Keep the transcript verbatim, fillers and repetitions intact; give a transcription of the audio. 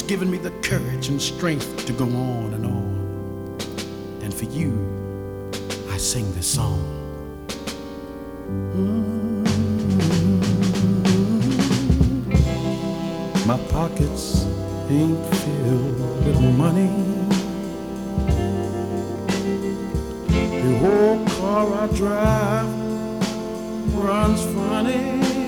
given me the courage and strength to go on and on. And for you, I sing this song. Mm-hmm. My pockets ain't filled with money. The old car I drive runs funny.